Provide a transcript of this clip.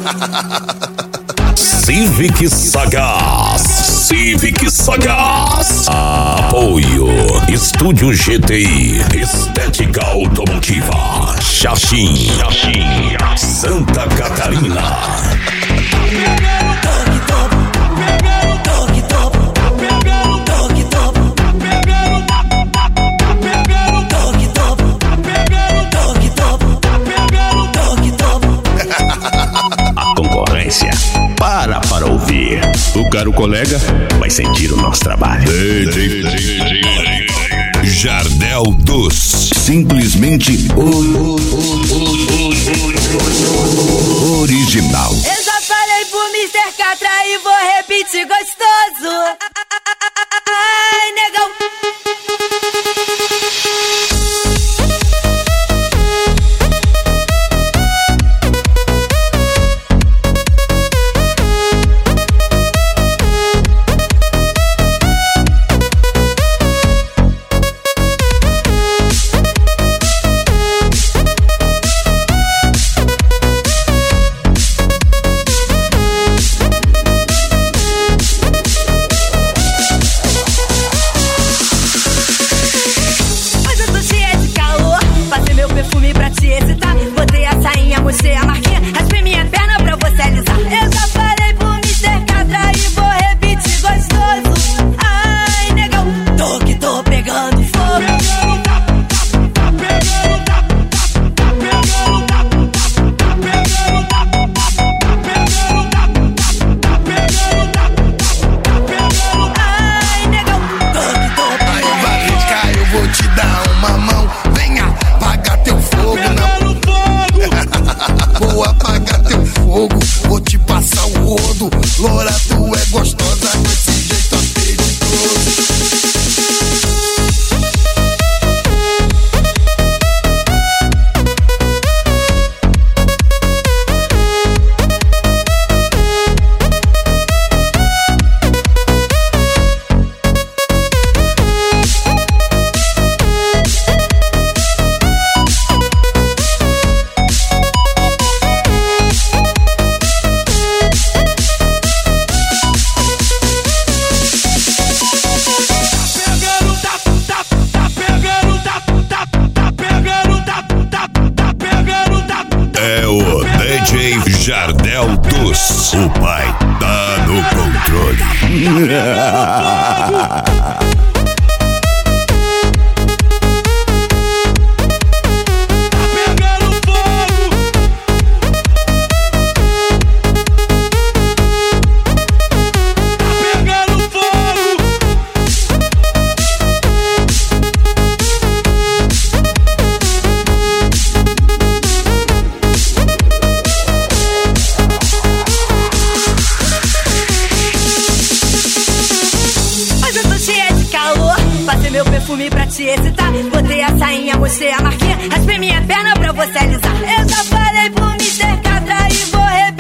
Civic Sagaz. Civic Sagaz. Apoio Estúdio GTI. Estética Automotiva. Xaxim. Santa Catarina. A concorrência para ouvir. O caro colega vai sentir o nosso trabalho. Jardel dos. Simplesmente original. Eu já falei pro Mr. Catra e vou repetir gostoso. Ai, negão. Você a marquinha, raspei minha perna pra você alisar. Eu já falei pro Mr. Catra e vou repetir gostoso. Ai, negão, tô que tô pegando fogo. Ai, negão, tô que tô pegando. Aí, Valesca, eu vou te dar uma mão. Venha, apagar teu fogo, não. Vou apagar teu fogo, vou te passar o rodo. Loura, tu é gostosa, desse jeito apetitoso. É o DJ Jardel dos. O pai tá no controle. Meu perfume pra te excitar. Botei a sainha, mostrei a marquinha, raspei minha perna pra você alisar. Eu já falei pro Mr. Catra e vou repetir.